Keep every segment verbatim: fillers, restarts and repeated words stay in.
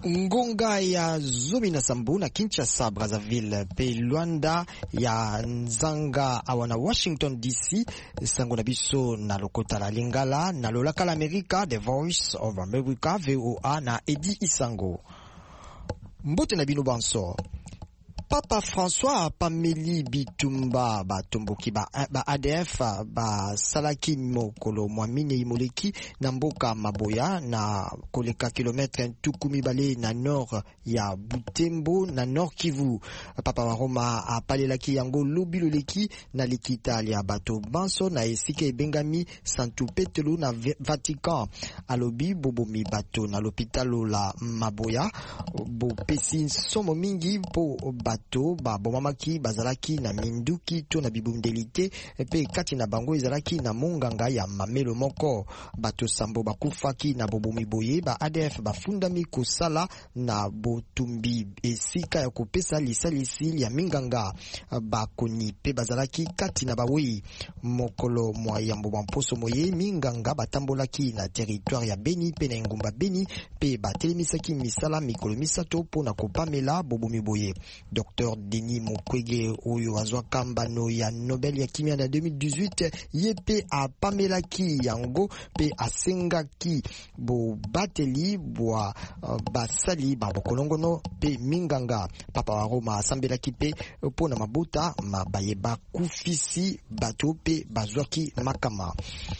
Ngonga ya Zumi na Sambu na Kinshasa, Brazzaville, pe Luanda ya Nzanga awana Washington D C, sango na biso na lokota la Lingala na lolaka la Amerika, The Voice of America, V O A na Edi Isango. Mbote na bino banso. Papa François Pameli Bitumba batomboki ba, ba A D F ba salaki mokolo mwamine imoleki na mboka Maboya na koleka kilometre tukumi bale na nord ya Butembo na nord Kivu. Papa wa Roma apalelaki yango lobi loleki na likita ya bato banso na esika ebengami Santu Petelo na Vatican. Alobi bobomi bato na l'hôpital la Maboya bo pesi somo mingi po bato ba bomamaki bazalaki na minduki to na bibundelite pe kati na bango ezalaki na monganga ya mamelo moko. Bato sambo bakufaki na bobomi boye ba A D F bafundami kosala na botumbi esika ya kopesa lisalisi ya minganga bakoni pe bazalaki kati na bawi mokolo mwa yambo bamposo moye minganga batambolaki na territoire ya Beni pe na ngumba Beni pe batelemisaki misala mikolo misato pona kopamela bobomi boye. Docteur Denis Mukwege oyo azwa kambano ya Nobel ya kimia na deux mille dix-huit yepe a pamelaki yango pe asengaki bo bateli bwa uh, basali ba bokolongono pe minganga. Papa wa Roma asambelaki pe pona mabuta mabayeba kufisi bato pe bazwaki makama.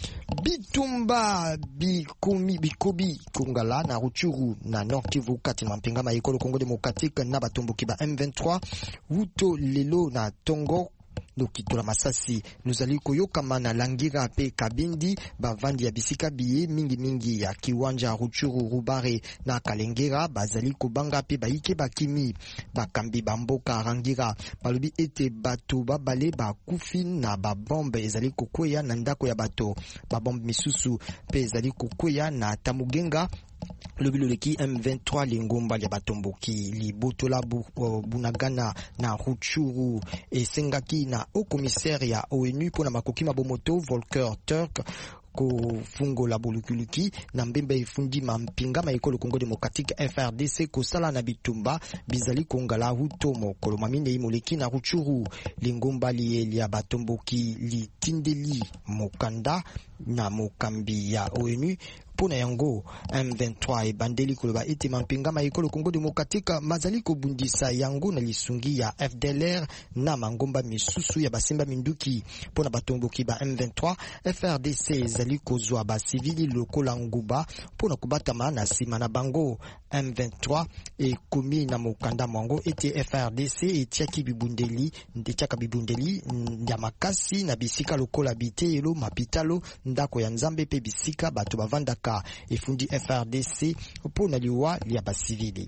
Bitumba bikomi bikobi kongala na Ruchuru na Nord Kivu kati na mpingama ekolo Kongo Demokratique na batomboki ba M vingt-trois wuto lelo na Tongo lokito la Masasi. Nuzali koyokama na Langira pe Kabindi bavandi ya bisika biye mingi mingi ya kiwanja Ruchuru Rubare na Kalengera bazali kobanga pe baike bakimi bakambi bamboka Rangira balobi ete bato babale bakufi na babombe ezali kokweya na ndako ya bato babombe misusu pe ezali kokweya na Tamugenga. Le biloleki M vingt-trois lingomba ya batomboki libotola bu, uh, bunagana na Ruchuru esengaki na au commissaire ya O N U pona makoki mabomoto Volker Turk ko fungo la bulukuluki na mbembe ifundi mampinga maikolo Kongo Demokratique F R D C ko sala na bitumba bizali kongala hutomo kolomamine imoleki na Ruchuru lingomba lieli ya batomboki litindeli mokanda na mokambi ya O N U pona yango M vingt-trois ebandeli koloba ete mampinga maikolo Kongo Demokratique mazali kobundisa yango na lisungi ya F D L R na mangomba misusu ya basimba minduki pona batomboki ba M vingt-trois. F R D C ezali kozwa ba civili lokola nguba pona kubatama na sima na bango. M vingt-trois e komi na mokanda mwango ete F R D C etiaki bibundeli ndetiaka bibundeli ya makasi na bisika lokola bitelo mapitalo ndako ya nzambe pe bisika bato bavandaka efundi F R D C pona liwa lia basivili.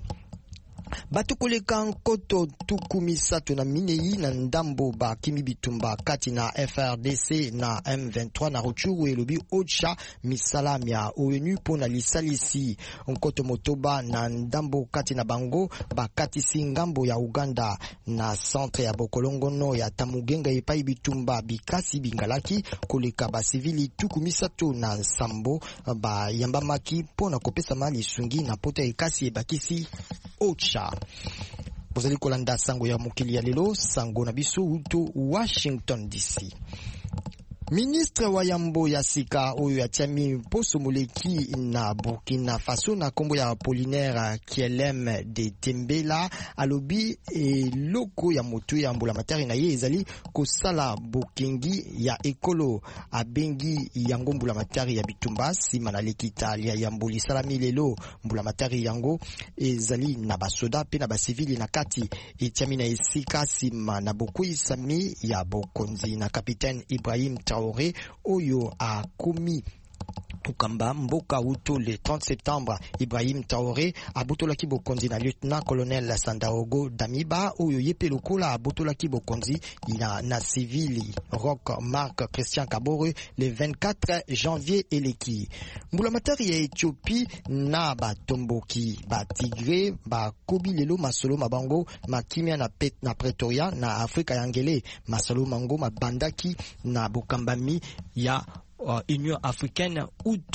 Batukoleka nkoto tukumisatu na minei na ndambo ba kimi bitumba kati na F R D C na M vingt-trois na Ruchuru elobi ocha misalam ya O N U pona lisalisi nkoto motoba na ndambo kati na bango bakati singambo ya Uganda na centre ya bokolongono ya Tamugenga epai bitumba bikasi bingalaki koleka ba civili tukumisatu na sambo ba yambamaki pona kopesa mali sungi na pota ekasi ebakisi ocha. Bozali kolanda sango ya mokili ya lelo sango na biso uto Washington D C. Ministre wa yambo ya sika oyo ya tiami poso moleki na Burkina Faso na kombo ya Apollinaire Kielem de Tembela alobi e loko ya moto ya mbula matari na ye ezali kosala bokengi ya ekolo abengi yango mbula matari ya bitumba sima na lekita ya yambo lisalami lelo mbula matari yango ezali na basoda pe na basivili na kati etiami na esika sima na bokuisami ya bokonzi na Kapitaine Ibrahim Traoré oyo a komi Tukamba mboka uto le trente septembre. Ibrahim Traoré abotolaki bokonzi na lieutenant colonel Sandaogo Damiba oyo yepe lokola abotolaki bokonzi na, na civili Rock Marc Christian Kabore le vingt-quatre janvier eleki. Mbula matari ya Ethiopie na batomboki ba Tigre ba kobi lelo masolo mabango makimia na, pet, na Pretoria na Afrika ya ngele masolo mango mabandaki na bokambami ya Uh, Union africaine ou